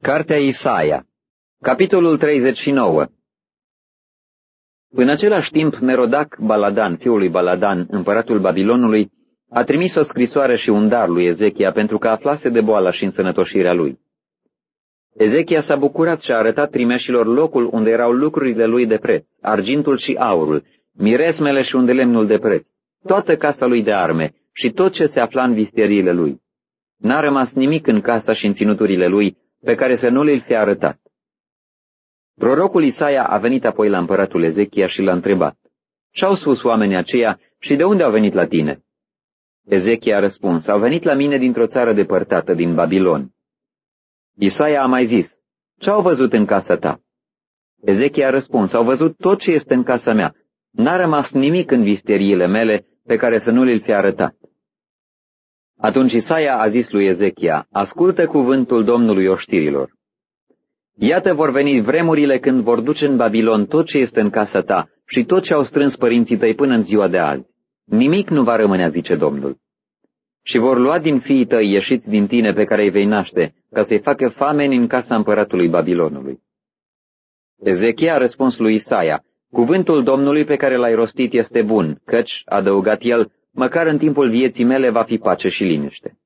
Cartea Isaia, capitolul 39. În același timp, Merodac Baladan, fiul lui Baladan, împăratul Babilonului, a trimis o scrisoare și un dar lui Ezechia pentru că aflase de boala și însănătoșirea lui. Ezechia s-a bucurat și a arătat trimeșilor locul unde erau lucrurile lui de preț, argintul și aurul, miresmele și undelemnul de preț, toată casa lui de arme și tot ce se afla în visteriile lui. N-a rămas nimic în casa și în ținuturile lui pe care să nu le-l fi arătat. Prorocul Isaia a venit apoi la împăratul Ezechia și l-a întrebat: Ce-au spus oamenii aceia și de unde au venit la tine? Ezechia a răspuns: Au venit la mine dintr-o țară depărtată, din Babilon. Isaia a mai zis: Ce-au văzut în casa ta? Ezechia a răspuns: Au văzut tot ce este în casa mea. N-a rămas nimic în visteriile mele pe care să nu le-l fi arătat. Atunci Isaia a zis lui Ezechia: Ascultă cuvântul Domnului oștirilor. Iată, vor veni vremurile când vor duce în Babilon tot ce este în casa ta și tot ce au strâns părinții tăi până în ziua de azi. Nimic nu va rămâne, zice Domnul. Și vor lua din fiii tăi ieșiți din tine pe care îi vei naște, ca să-i facă fameni în casa împăratului Babilonului. Ezechia a răspuns lui Isaia: Cuvântul Domnului pe care l-ai rostit este bun, căci, a adăugat el, măcar în timpul vieții mele va fi pace și liniște.